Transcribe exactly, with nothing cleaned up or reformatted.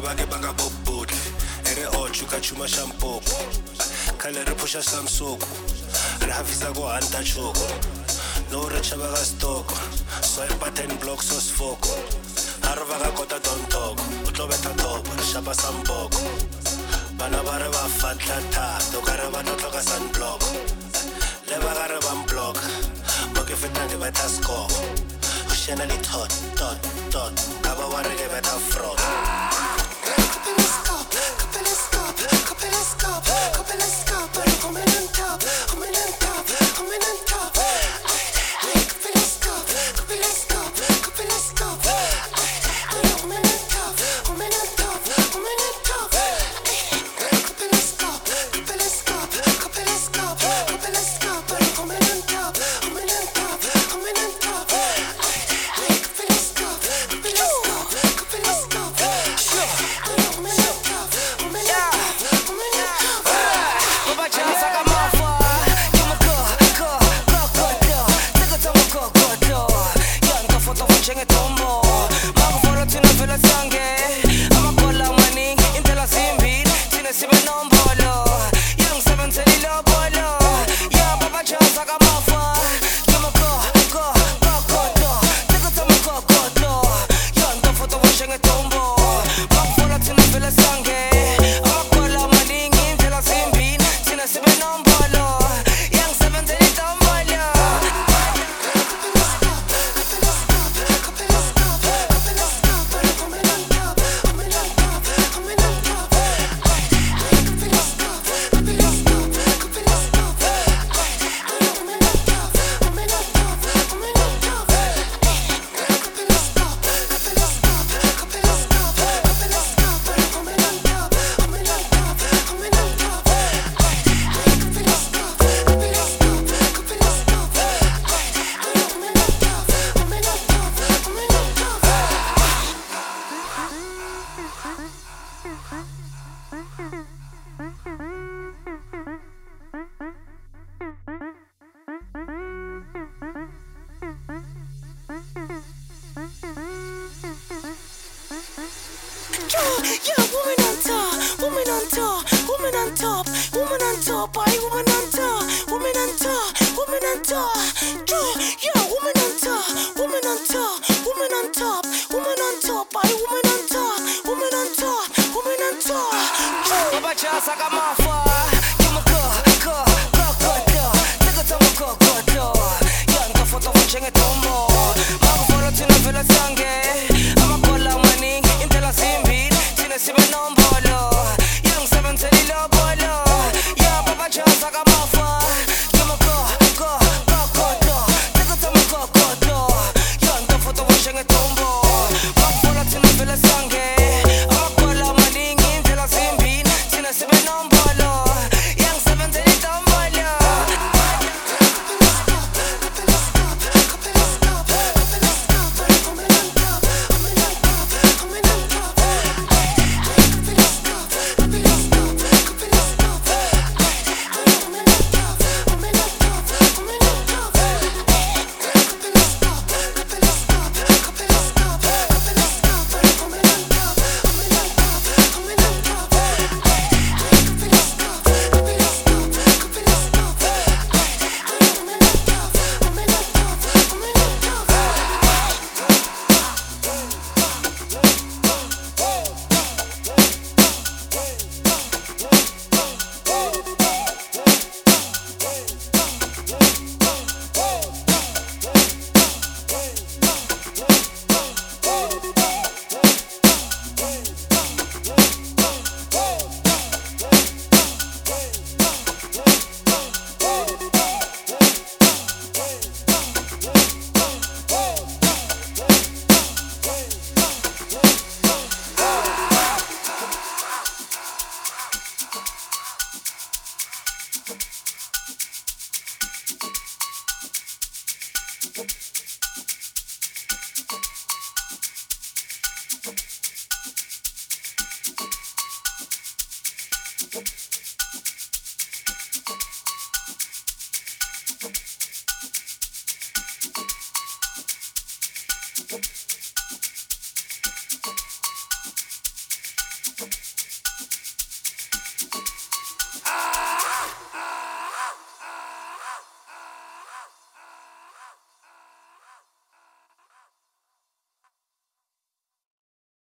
ba ke banga bobotle ere ochu ka chuma shampoo kale re pusha samsoko re hafisa go hanta choko no re chaba ga stoko so e pattern block so sfoko harva ga kota don talk utlo beta top re shaba samboko bana ba re ba fatla tha to ka re ba tlo ka sunblock le ba ga re ba block mo ke feta ke beta score shena li tot tot tot ka ba wa re ke beta fraud Yeah, woman on top, woman on top, woman on top, woman on top, I woman on top, woman on top, woman on top. Yeah, woman on top, woman on top, woman on top, woman on top, I woman on top, woman on top, woman on top. Baba chasa kama fa, kama ko ko ko ko ko, tego tomo ko ko ko. Yeah, nka foto wachenge tomo, mago foro tina vela sange, ama kola mani, intela simbi. Si me nombolo, young seven tell lo bolo. Yeah, Papa Charles I got my fun. Come on, go, go, go, go, go. Take a time, go, go, go. Young the photo washing a tombo. Back for a tin of the sangue. I'm a call out my ding in till I see bean. Tina si me nombolo. Young seven tell it tombolo. You